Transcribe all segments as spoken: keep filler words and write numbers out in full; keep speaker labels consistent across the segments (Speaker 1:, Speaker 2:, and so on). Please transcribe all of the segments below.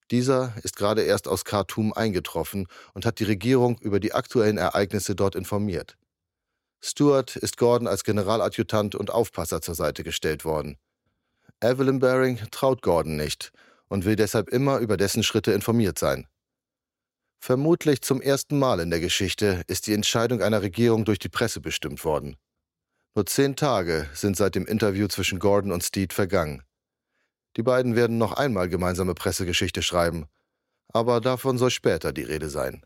Speaker 1: Dieser ist gerade erst aus Khartum eingetroffen und hat die Regierung über die aktuellen Ereignisse dort informiert. Stuart ist Gordon als Generaladjutant und Aufpasser zur Seite gestellt worden. Evelyn Baring traut Gordon nicht und will deshalb immer über dessen Schritte informiert sein. Vermutlich zum ersten Mal in der Geschichte ist die Entscheidung einer Regierung durch die Presse bestimmt worden. Nur zehn Tage sind seit dem Interview zwischen Gordon und Steed vergangen. Die beiden werden noch einmal gemeinsame Pressegeschichte schreiben, aber davon soll später die Rede sein.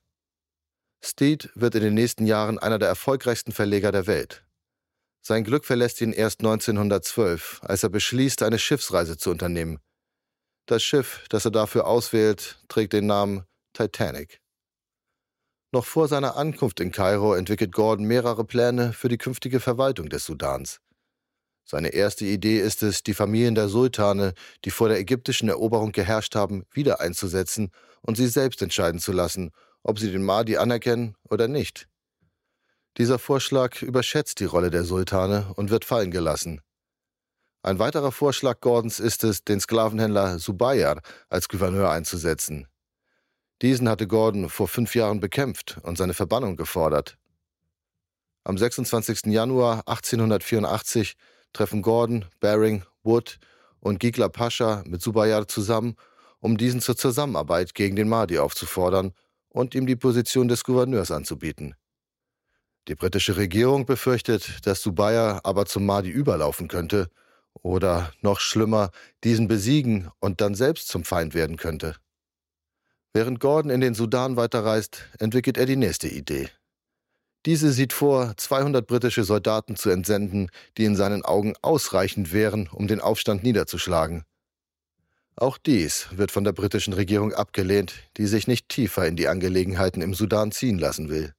Speaker 1: Steed wird in den nächsten Jahren einer der erfolgreichsten Verleger der Welt. Sein Glück verlässt ihn erst neunzehnhundertzwölf, als er beschließt, eine Schiffsreise zu unternehmen. Das Schiff, das er dafür auswählt, trägt den Namen Titanic. Noch vor seiner Ankunft in Kairo entwickelt Gordon mehrere Pläne für die künftige Verwaltung des Sudans. Seine erste Idee ist es, die Familien der Sultane, die vor der ägyptischen Eroberung geherrscht haben, wieder einzusetzen und sie selbst entscheiden zu lassen, ob sie den Mahdi anerkennen oder nicht. Dieser Vorschlag überschätzt die Rolle der Sultane und wird fallen gelassen. Ein weiterer Vorschlag Gordons ist es, den Sklavenhändler Zubayr als Gouverneur einzusetzen. Diesen hatte Gordon vor fünf Jahren bekämpft und seine Verbannung gefordert. Am sechsundzwanzigsten Januar achtzehnhundertvierundachtzig treffen Gordon, Baring, Wood und Ghigla Pascha mit Zubayr zusammen, um diesen zur Zusammenarbeit gegen den Mahdi aufzufordern und ihm die Position des Gouverneurs anzubieten. Die britische Regierung befürchtet, dass Zubayr aber zum Mahdi überlaufen könnte oder, noch schlimmer, diesen besiegen und dann selbst zum Feind werden könnte. Während Gordon in den Sudan weiterreist, entwickelt er die nächste Idee. Diese sieht vor, zweihundert britische Soldaten zu entsenden, die in seinen Augen ausreichend wären, um den Aufstand niederzuschlagen. Auch dies wird von der britischen Regierung abgelehnt, die sich nicht tiefer in die Angelegenheiten im Sudan ziehen lassen will.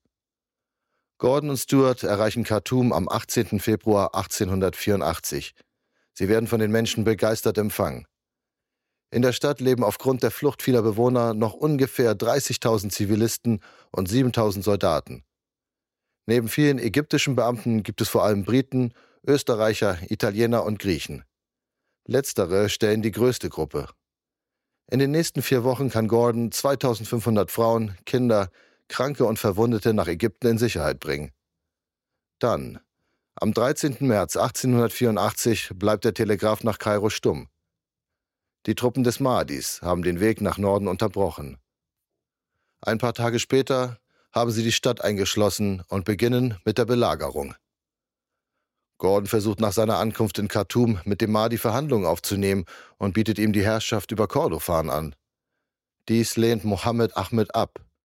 Speaker 1: Gordon und Stuart erreichen Khartum am achtzehnten Februar achtzehnhundertvierundachtzig. Sie werden von den Menschen begeistert empfangen. In der Stadt leben aufgrund der Flucht vieler Bewohner noch ungefähr dreißigtausend Zivilisten und siebentausend Soldaten. Neben vielen ägyptischen Beamten gibt es vor allem Briten, Österreicher, Italiener und Griechen. Letztere stellen die größte Gruppe. In den nächsten vier Wochen kann Gordon zweitausendfünfhundert Frauen, Kinder, Kranke und Verwundete nach Ägypten in Sicherheit bringen. Dann, am dreizehnten März achtzehnhundertvierundachtzig, bleibt der Telegraph nach Kairo stumm. Die Truppen des Mahdis haben den Weg nach Norden unterbrochen. Ein paar Tage später haben sie die Stadt eingeschlossen und beginnen mit der Belagerung. Gordon versucht nach seiner Ankunft in Khartum mit dem Mahdi Verhandlungen aufzunehmen und bietet ihm die Herrschaft über Kordofan an. Dies lehnt Mohammed Ahmed ab.